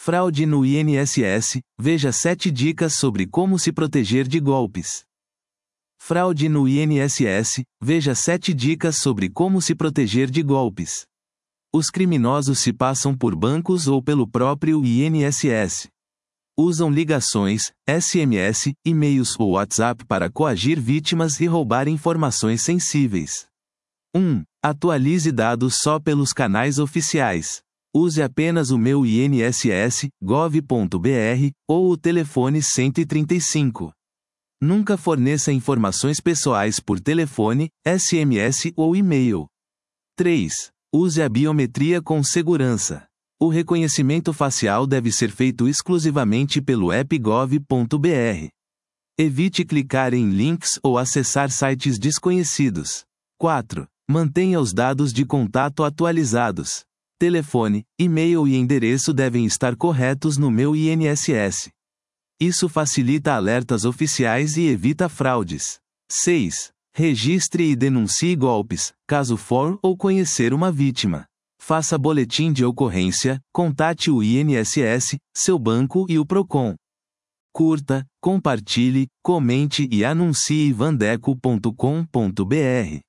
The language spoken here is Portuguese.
Fraude no INSS, veja 7 dicas sobre como se proteger de golpes. Fraude no INSS, veja 7 dicas sobre como se proteger de golpes. Os criminosos se passam por bancos ou pelo próprio INSS. Usam ligações, SMS, e-mails ou WhatsApp para coagir vítimas e roubar informações sensíveis. 1. Atualize dados só pelos canais oficiais. Use apenas o Meu INSS, gov.br, ou o telefone 135. Nunca forneça informações pessoais por telefone, SMS ou e-mail. 3. Use a biometria com segurança. O reconhecimento facial deve ser feito exclusivamente pelo app gov.br. Evite clicar em links ou acessar sites desconhecidos. 4. Mantenha os dados de contato atualizados. Telefone, e-mail e endereço devem estar corretos no Meu INSS. Isso facilita alertas oficiais e evita fraudes. 6. Registre e denuncie golpes, caso for ou conhecer uma vítima. Faça boletim de ocorrência, contate o INSS, seu banco e o Procon. Curta, compartilhe, comente e anuncie vandeco.com.br.